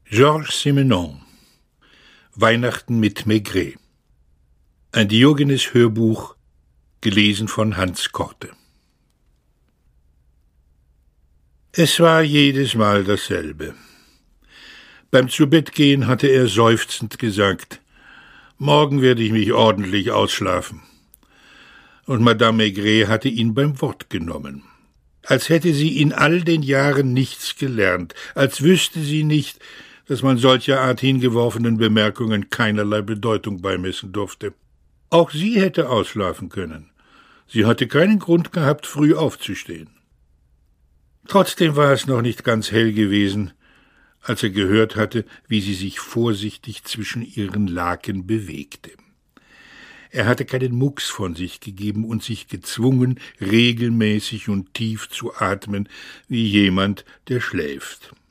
Georges Simenon Weihnachten mit Maigret. Ein Diogenes-Hörbuch, gelesen von Hans Korte. Es war jedes Mal dasselbe. Beim Zubettgehen hatte er seufzend gesagt: »Morgen werde ich mich ordentlich ausschlafen.« Und Madame Maigret hatte ihn beim Wort genommen. Als hätte sie in all den Jahren nichts gelernt, als wüsste sie nicht, dass man solcher Art hingeworfenen Bemerkungen keinerlei Bedeutung beimessen durfte. Auch sie hätte ausschlafen können. Sie hatte keinen Grund gehabt, früh aufzustehen. Trotzdem war es noch nicht ganz hell gewesen, als er gehört hatte, wie sie sich vorsichtig zwischen ihren Laken bewegte. Er hatte keinen Mucks von sich gegeben und sich gezwungen, regelmäßig und tief zu atmen, wie jemand, der schläft.